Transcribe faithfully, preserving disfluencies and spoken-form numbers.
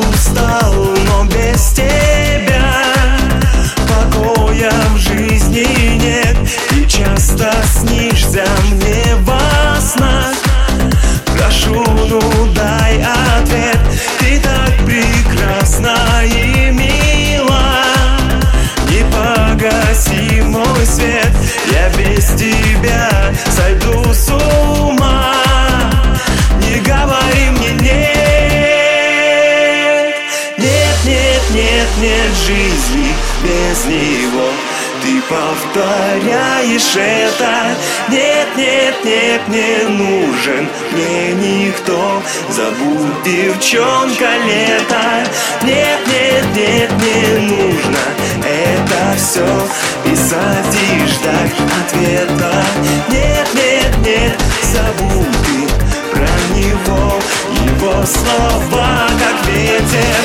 устал, но без тебя покоя в жизни нет. Ты часто снишься мне во снах. Прошу, ну дай ответ. Ты так прекрасна и мила. Не погаси мой свет. Я без тебя сойду с ума. Не говори мне нет. Нет, нет, нет, нет жизни без него. Ты повторяешь это. Нет, нет, нет, не нужен мне никто. Забудь, девчонка, лето. Нет, нет, нет, не нужно это все. Писать и ждать ответа. Нет, нет, нет, забудь ты про него. Его слова как ветер.